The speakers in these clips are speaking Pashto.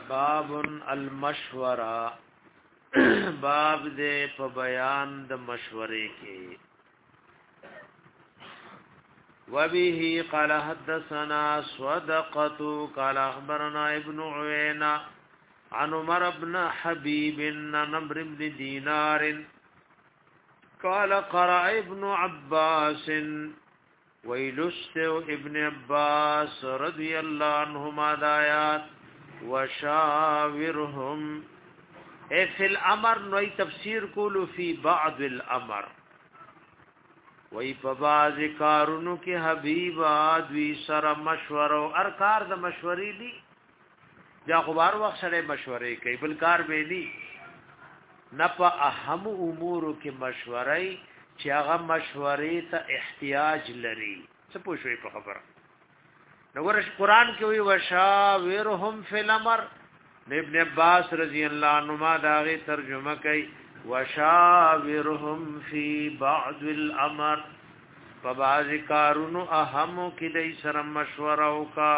باب المشوره باب دې په بیان د مشورې کې وبه قال حدثنا صدقه قال اخبرنا ابن عيينة عن عمر بن حبيب نمر بن دينار قال قرأ ابن عباس ويلست ابن عباس رضي الله عنهما آيات وشاورهم في الامر نو تفسیر کولو فی بعض الامر وی په باز کارونو کې حبیب ادوی سره مشوره او ارکار د مشورې دي یا خبر وخت سره مشورې کوي بل کار به دي نه په اهم امور کې مشورې چې هغه مشورې ته احتیاج لري څه پوښوي په خبره نو ورش قران کې وی وشاورهم فی الامر ابن عباس رضی اللہ عنہما داغی ترجمه کئی وشاورهم فی بعض الامر فبعض کارونو اهمو کی دی سر مشورو کا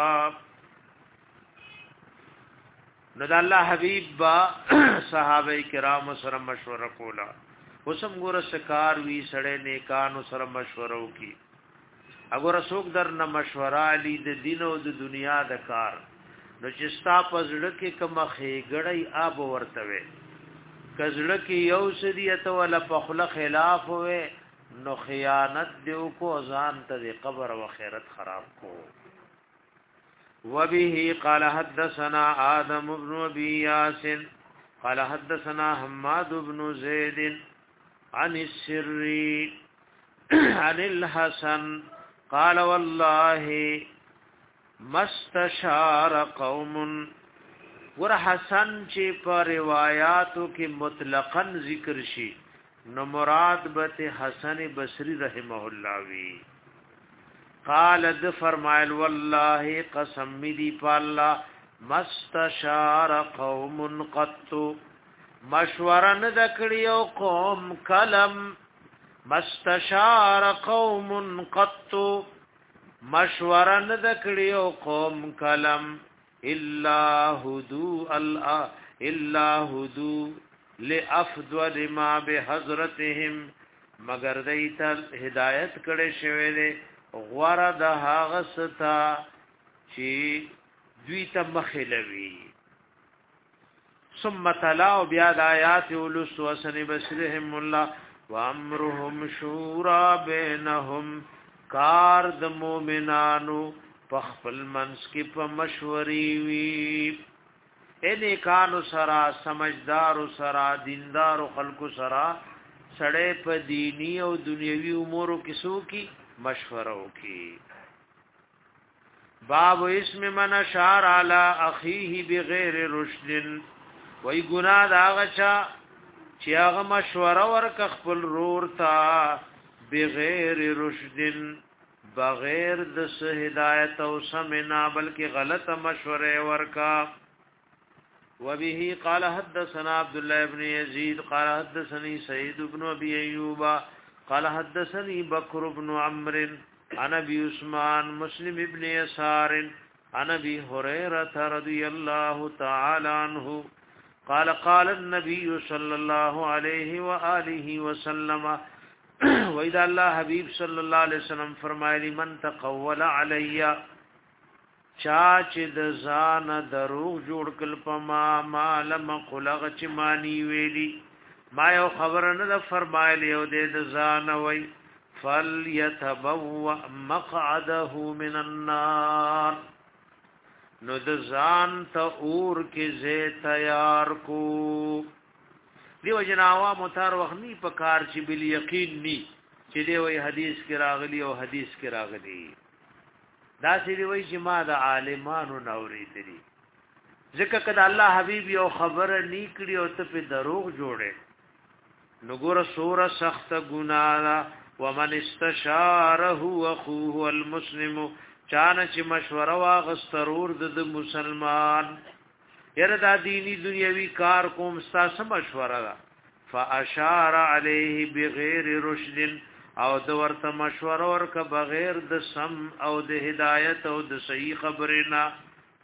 ند اللہ حبیب با صحابه کرام سر مشورہ کولا وسم ګور سکار وی سړی نیکانو سر مشورو کی اگر اسوک در نه مشورہ علی د دین او د دنیا د کار نو چې ستا پزړه کې کوم خېګړی آب ورته وي کزړه کې یو سدیت ولا پخله خلاف وي نو خیانت دیو کو ځان ته قبر او خیرت خراب کو وبه قال حدثنا آدم بن ابي ياسين قال حدثنا حماد بن زيد عن السري عن الحسن قال والله مستشار قوم ور حسن چې په روایتو کې مطلقاً ذکر شي نو مراد به حسن بصری رحمه الله وی قال د فرمایل والله قسم دی په الله مستشار قوم قط مشوره نه دکړیو قوم کلم مستشار قوم قط مشوره نه دکړیو قوم کلم الا هدو لافضل ما بحضرتهم مگر دیت هدایت کړي شوی دی غوړه د هغه ستا چې دوی ته مخلوي ثم تلا بیا د آیات ولس وسن بصرهم الله وامرهم شورا بینهم کار د مومنانو په خپل منس کې په مشورې وی اې کانو سرا سمجھدار سرا دیندار خلکو سرا سړې په دینی او دنیوي امورو کې سو کی مشوره وکي باب اسم من اشار علی اخیه بغیر رشد وای ګناه دا غچا چې هغه مشوره ورک خپل رور تا بغیر رشد بغیر د هدایت او سمنا بلکې غلط مشوره ورکا وبه قال حدثنا عبد الله بن يزيد قال حدثني سعيد بن ابي ايوب قال حدثني بكر بن عمرو عن ابي عثمان مسلم ابن يسار عن ابي هريره رضي الله تعالى عنه قال قال النبي صلى الله عليه واله وسلم وإذا الله حبيب صلى الله عليه وسلم فرمایلی من تقول علی چا چې د ځان دروغ جوړ کل پما مالم قلغ چې مانی ویلی ما یو خبر نه فرمایلی او د ځان وای فليتبوأ مقعده من النار نو د ځان ته اور کې زه تیار کو دیو جناوا متار وخنی په کار چې بل یقین ني چې دی وای حدیث کې راغلی او حدیث کې راغلی دا چې دی وای چې ما د عالمانو نوري دي ځکه کله الله حبیب یو خبره نیکړي او ته په دروغ جوړه نګور سوره سخت ګناه ومن استشاره اخوه المسلم چانه چې مشوره واغسترور د مسلمان یره دا دینی دنیوي کار کوم ستاسو مشوره ده فاشار علیه بغیر رشد او د ورته مشوره ورک بغیر د سم او د هدایت او د صحیح خبرنا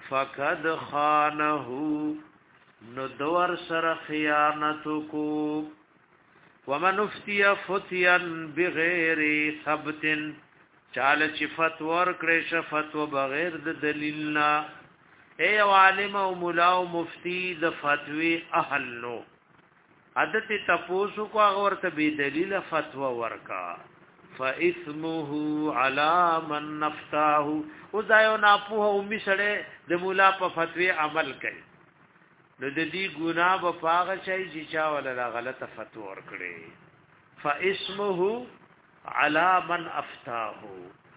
فقد خانه نو دور سر خیانت کو ومن افتی فتیا بغیر ثبت چال چې فتور کړي ش فتو بغیر د دلیلنا اے عالم او مولا او مفتی د فتوی اهل نو عادت تپوسو کو هغه ورته به دلیل فتوا ورکا فاسمه علی من نفتاه او ځایو نه په اومي سره د مولا په فتوی عمل کوي نو د دې ګناه په پاغه شي چې چا ولا غلطه فتوا ورکړي فاسمه علی من افتاه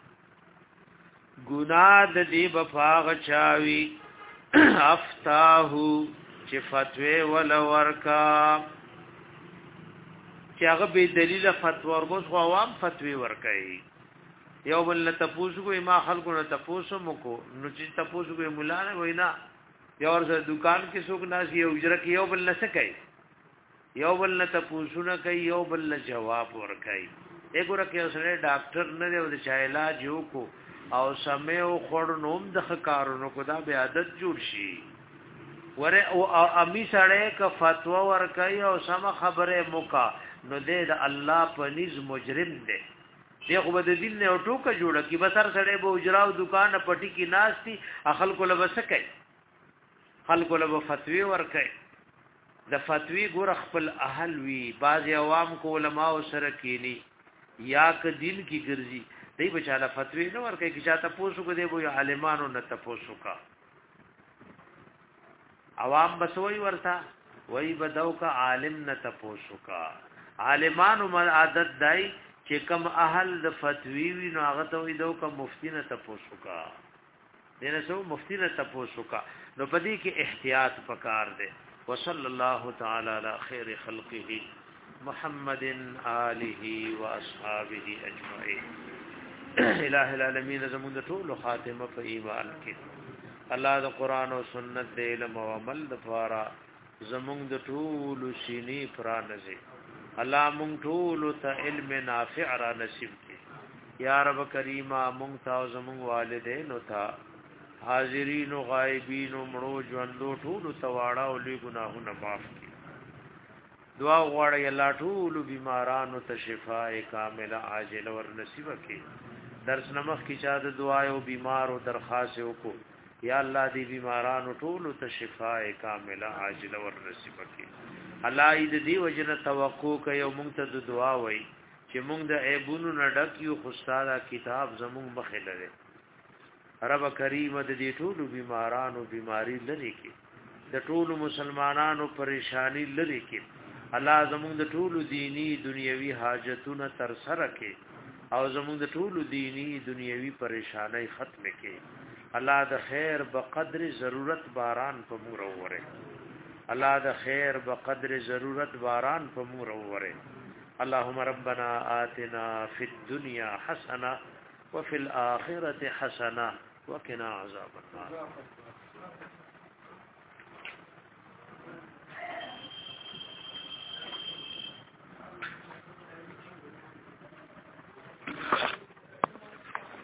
ګناه د دې په پاغه چاوي افتاه چې فتوی ولا ورکا چې هغه به دلیل فتوا ورغوس خو عوام فتوی ورکړي یو بل نه تاسو کو ما خلکو نه تاسو مکو نو چې تاسو کو مولا نه وینا یو ورته دکان کې څوک ناس یو اجره کې یو بل نه سکي یو بل نه تاسو نه کوي یو بل نه جواب ورکړي وګوره کې سره ډاکټر نه دی د چا علاج یو کو او سمې او خور نوم د کارونو کو دا به عادت جوړ شي وره او امی سره ک فتوا ورکړي او سم خبره موکا نو د الله په نيز مجرم دی خو به د دین نه ټوکه جوړه کی بسر سره به اجراو دکان پټي کی ناشتي اخل کو لبسکای خلق له فتوی ورکړي د فتوی ګور خپل اهل وی باز عوام کو علماء سره کینی یا ک دین کی ګرځي دی بچاله فتوی نه ورکړي کی چاته پوسو کو دی وو عالمانو نه تپوسو کا عوام بسوي ورتا وای بدو کا عالم نه تپوسو کا عالمانو عادت دای چې کم اهل د فتوی وی نو هغه ته وی دو کا مفتی نه تپوسو کا دینه سو مفتی نه تپوسو کا نو پدې کې احتیاط پکار دے وصلی الله تعالی علی خیر خلقه محمد آله و اصحابہ اجمعین الہ العالمین زمون د ټول خاتمه په ایمان کې الله د قران او سنت د علم او عمل د فارا زمون د ټول سینې پرانځي الله مونږ ټول ته علم نافع را نصیب کړي یا رب کریمه مونږ ته زمون والدین او ته حاضرین و غائبین و مړو ژوندو ټول تواړه او لوی ګناهونه معاف کړي دعا غواړي الله ټول بیمارانو ته شفاء کامله عاجله ور نصیب کړي درس نمخ کی چا د دعا او بیمار او درخواست وکړو یا الله دې بیمارانو ټول ته شفاء کامله عاجله ور نصیب کړي الله دې وجنه توقع کوي او مونږ ته دعا وای چې مونږ د عیبونو نه ډک یو خوستاده کتاب زمونږ مخې لري رب کریم د دې ټولو بیمارانو بیماری لري کې د ټولو مسلمانانو پریشانی لري کې الله زموږ د ټولو دینی دنیوي حاجتونه تر سره کې او زموږ د ټولو دینی دنیوي پریشانی ختم کې الله د خیر بقدر ضرورت باران په موږ وره الله د خیر بقدر ضرورت باران په موږ وره اللهم ربنا آتنا فی الدنيا حسنه وفي الآخرة حسنه وقنا عذاب النار